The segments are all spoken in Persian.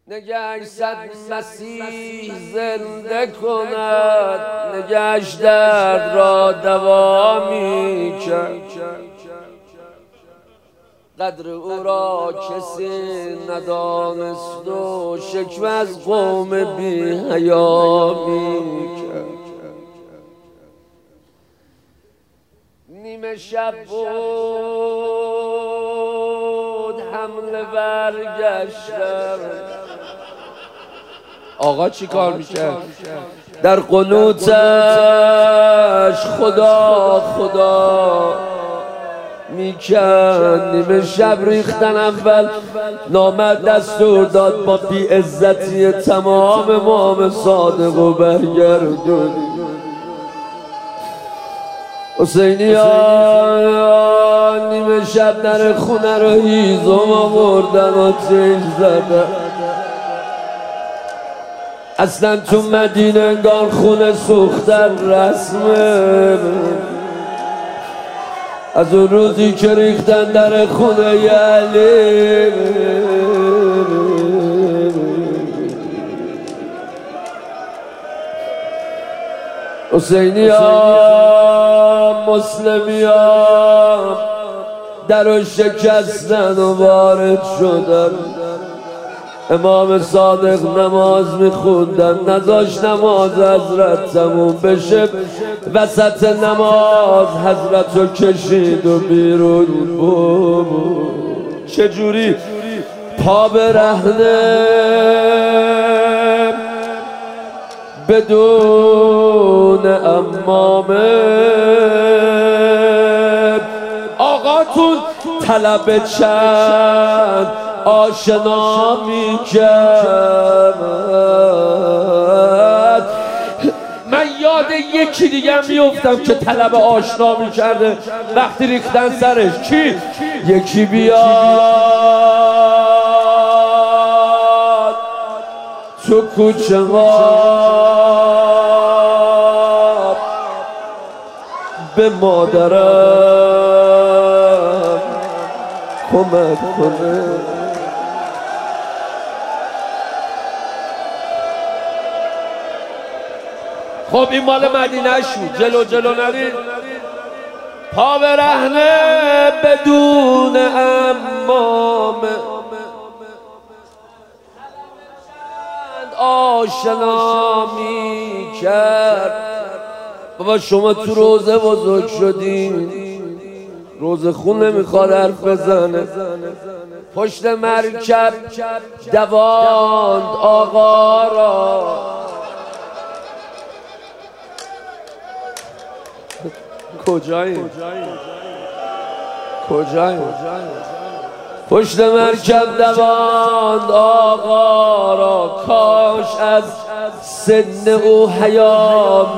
نگهش صد مسیح زنده کند، نگهش درد را دوا می کرد. قدر او را کسی ندانست و شکوه از قوم بی حیا می کرد. نیمه شب بود حمله برگشتم. آقا چی کار میکرد؟ در قنوتش خدا خدا میکرد. نیمه شب ریختن اول نامرد دستور داد با بی عزتی تمام امام صادق و برگردون. حسینی ها نیمه شب در خونه رو هیزم آوردن و آتش زدن. اصلا تو مدینه انگار خونه سوختن رسمه. از اون روزی که ریختن در خونه علی، حسینی ها مسلمی ها در رو شکستن و وارد شدن. امام صادق نماز میخوندن، نذاشت نماز حضرت تموم بشه. وسط نماز حضرت رو کشید و بیرون بود. چجوری؟ پا برهنه بدون امامه. آقاتون طلب چند آشنا میکرد. من یاد یکی دیگه میفتم که طلب آشنا میکرده وقتی ریختن سرش. کی؟ یکی بیاد تو کوچه ما به مادرم کمک کنه. خب این مال مدینه شد، جلو جلو نرید. پا برهنه بدون امامه، آشنا می کرد. بابا شما تو روزه بزرگ شدین، روزه خون نمیخواد حرف بزنه. پشت مرکب دواند آقا را. کجایی؟ پشت مرکب دواند آقا را. کاش از سن او حیا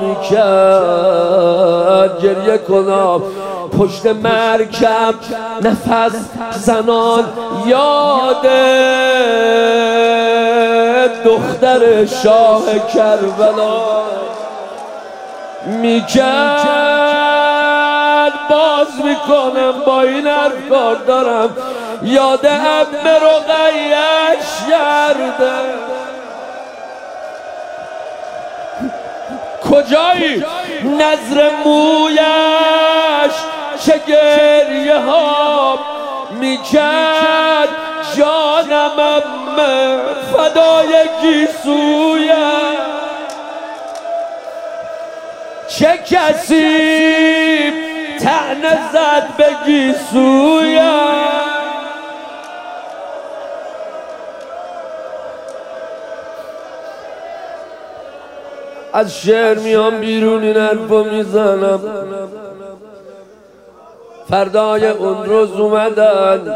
میکرد. گریه کنم پشت مرکب نفس زنان یاد دختر شاه کربلا میکرد. باز میکنم با این حرف کار دارم، یاد عم رقیه‌اش کرده. کجایی؟ نظر مویش چه گریه ها میکرد. جانم عمه فدای گیسویش. چه کسی طعنه زد به گیسویش. از شعر میام بیرون این حرفو میزنم. فردای اون روز اومدن.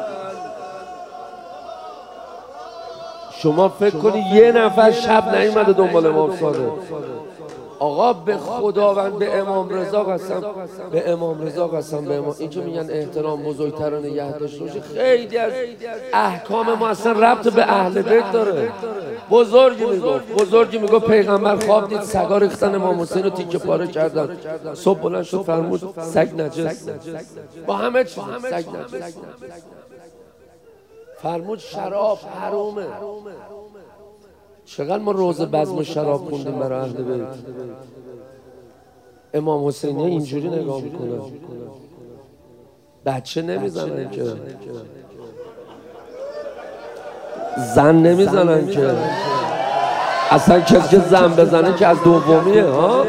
شما فکر کنی یه نفر شب نیومده دنبال امام صادق. آقا به خداوند به امام رضا قسم، به امام رضا قسم، به امام. این که میگن احترام بزرگتر رو نگه داشته باشه، خیلی از احکام ما اصلا ربط به اهل بیت داره. بزرگی میگفت پیغمبر خواب دید سگا ریختن امام حسین رو تیکه پاره کردن. صبح بلند شد فرمود سگ نجس. با همه چیز سگ نجس. فرمود شراب حرومه. چقدر ما روز بزم و شراب خوندیم برای اهل بیت. امام حسینی اینجوری نگاه میکنن، بچه نمیزنن که، زن نمیزنن که، اصلا کسی که زن بزنه که از دومیه ها.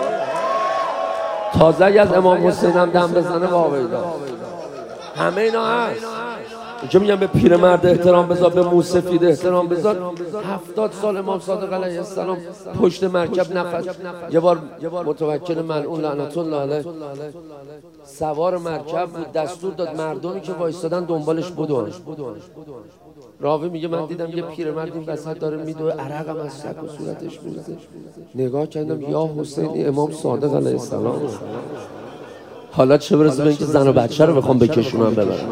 تازه از امام حسین هم دم بزنه واویدا. همه اینا هست. اینجا میگم به پیرمرد احترام بذار، به موسفید احترام بذار. 70 سال امام صادق علیه السلام پشت مرکب نفس. یه بار متوکل ملعون لعنت الله علیه سوار مرکب بود، دستور داد مردمی که وایستادن دنبالش بدون. راوی میگه من دیدم یه پیرمرد این وسط داره میدوه، عرقم از سک و صورتش میریزه. نگاه کردم یا حسین امام صادق علیه السلام. حالا چه برسه به اینکه زن و بچه رو بخوام بکشونم ببرم.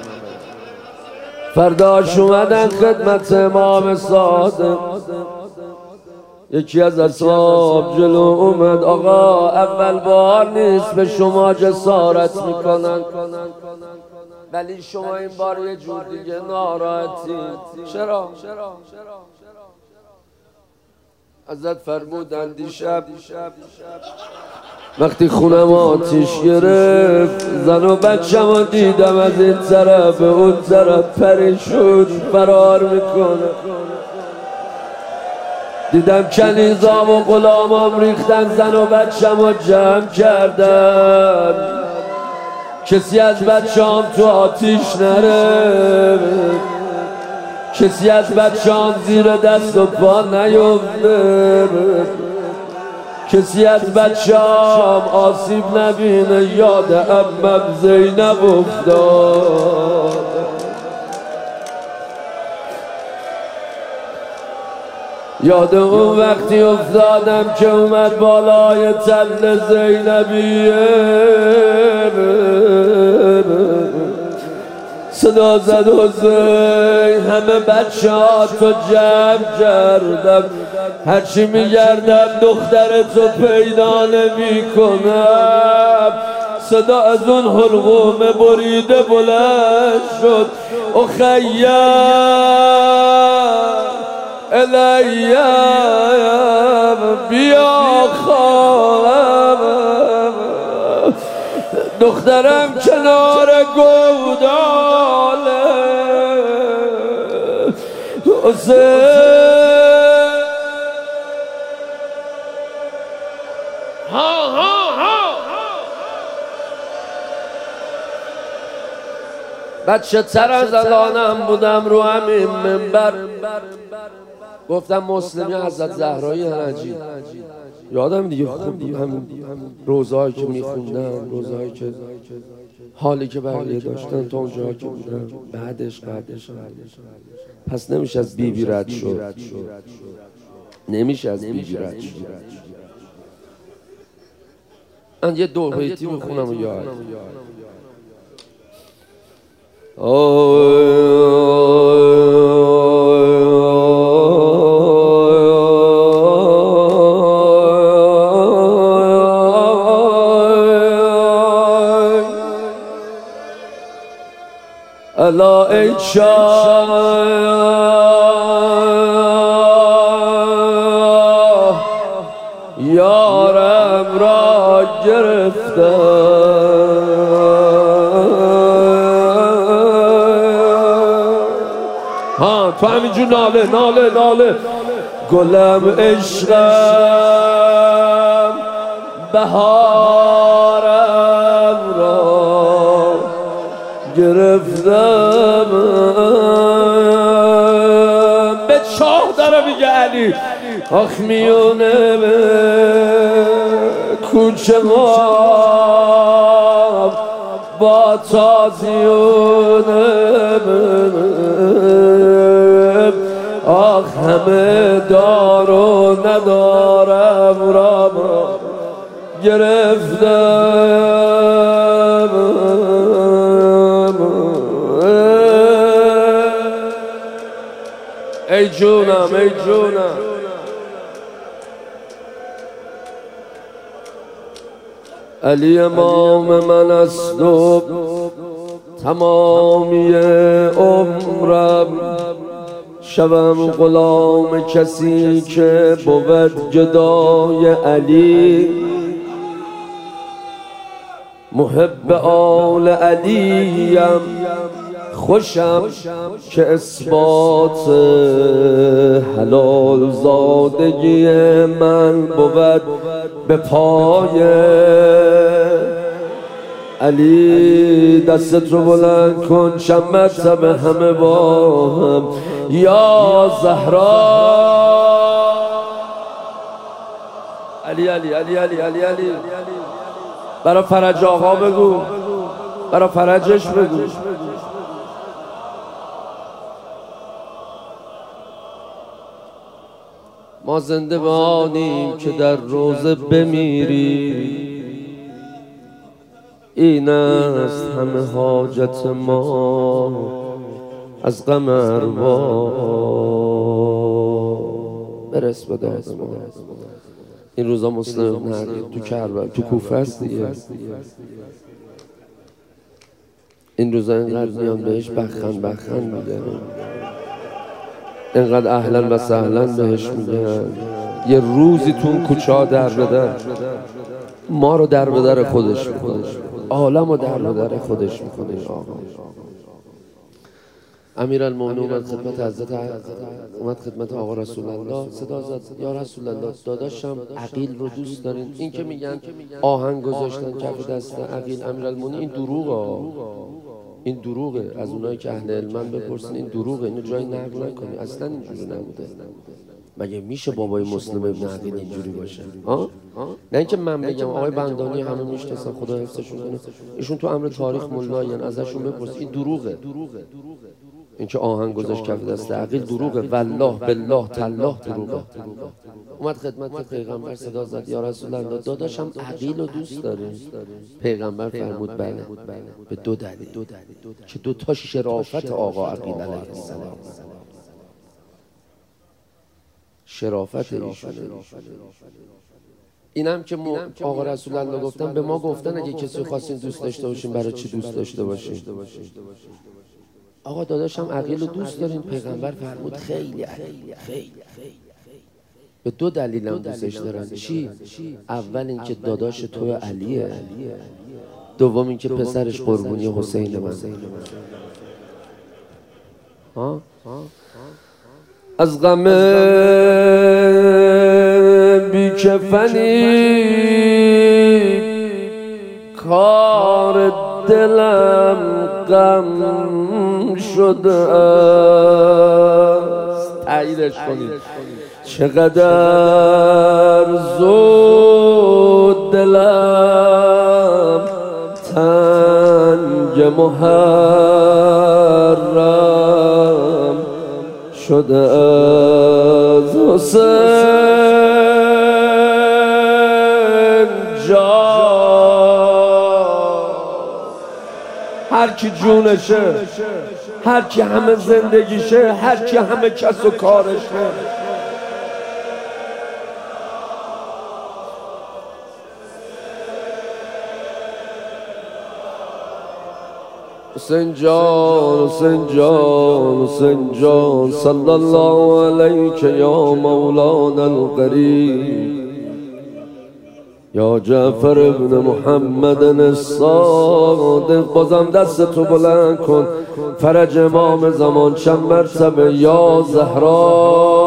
فرداش اومدن خدمت امام صادق، یکی از اصحاب جلو اومد، آقا اول بار نیست به شما جسارت میکنن، ولی شما این بار یه جور دیگه ناراحتی. چرا؟ ازت فرمودن دیشب وقتی خونم آتیش گرفت، زن و بچم رو دیدم از این طرف به اون طرف پریشون فرار میکنه. دیدم کنیزام و غلامام ریختن، زن و بچم رو جمع کردن، کسی از بچه‌ام تو آتیش نره، کسی از بچه‌ام زیر دست و پا نیفته، کسی از بچه‌ام آسیب نبینه. یاد عمم زینب افتاد، یاد اون وقتی افتادم که اومد بالای تل زینبیه، صدا زد حسین، همه بچه ها تو جمع کردم، هرچی میگردم دخترتو پیدا نمی کنم. صدا از اون حلقوم بریده بلند شد، اخیم الیم بیا خواهم، دخترم کنار گوداله. حسین بچه تر از الانم بودم رو همین منبر، گفتم مسلمی حضرت زهرایی نجی. یادم دیگه خوب همین روزهایی که میخوندم، روزهایی که حالی که بقیه داشتن تا اونجا که بودم، بعدش پس نمیشه از بیبی رد شد، نمیشه از بیبی رد شد. من یه دو بیتی میخونم و یاد الا ای شاه یارم را گرفتم، تو همینجور ناله گلم عشقم بهارم را گرفتم. به چاه داره میگه علی، آخ میونه کوچه ما با تازیونه، آخ همه دار و ندارم را گرفتم. ای جونم ای جونم، علی امام من است و تمامی عمرم شوم غلام کسی که بود جدای علی، محب آل علیم. خوشم که اثبات حلال زادگی من بود به پای علی. دستت رو بلند کن چند مرتبه همه با هم، یا زهرا. علی علی علی علی علی علی. برا فرج آقا بگو، برا فرجش بگو. ما زنده بانیم که در روزه بمیری، این است همه حاجت ما از غم اروا. برس به داد ما. این روزا مسلم ابن عقیل تو کربلا تو کوفه است دیگه. این روزا اینقدر میان بهش بخن میگن، اینقدر اهلا و سهلا بهش میگن. یه روزی تو اون کوچه ها در بدر، ما رو در بدر خودش میکنه، عالم رو در بدر خودش میکنه. آقا امیرالمومنین اومد خدمت حضرت، اومد خدمت آقا رسول الله، صدا زد یا رسول الله داداشم عقیل رو دوست دارین؟ این که میگن آهنگ گذاشتن کف دست عقیل امیرالمومنین، این دروغه، این دروغه. از اونایی که اهل علمن بپرسین، این دروغه، اینو جایی نقل نکنی، اصلا اینجوری نبوده. مگه میشه بابای مسلم ابن عقیل اینجوری باشه؟ نه اینکه من بگم، آقای بندانی همه میشناسن، خدا حفظشون کنه، ایشون تو امر تاریخ ملایین، ازشون بپرس، این دروغه. این که آهنگ گذاشت کف دست عقیل دروغه، والله بالله تالله دروغه. اومد خدمت پیغمبر صدا زد یا رسول الله داداشم عقیل رو دوست داریم؟ پیغمبر فرمود بله، به دو دلیل که دو تا شرافت آقا عقیل علیه السلام، شرافت ایشونه. اینم که آقا رسول الله گفتن، به ما گفتن اگه کسی خواستین دوست داشته باشین برای چی دوست داشته باشین؟ آقا داداشم عقیل رو دوست دارین؟ پیغمبر فرمود خیلی عقیل، خیلی. به دو دلیل هم دوستش دارن. چی؟ اول اینکه داداش تو علیه، دوم اینکه پسرش قربونی حسین من. از غم بیکفنی کار دلم غم شده است. تاییدش کنید. چقدر زود دلم تنگ محرم شده از حسین جان. هر کی جونشه، هر کی همه زندگیشه، هر کی همه کس و کارشه، حسین جان، حسین جان، حسین جان، صلی الله علیک یا مولانا القریب، یا جعفر ابن محمد الصادق. بازم دستتو بلند کن، فرج امام زمان چند مرتبه، یا زهرا.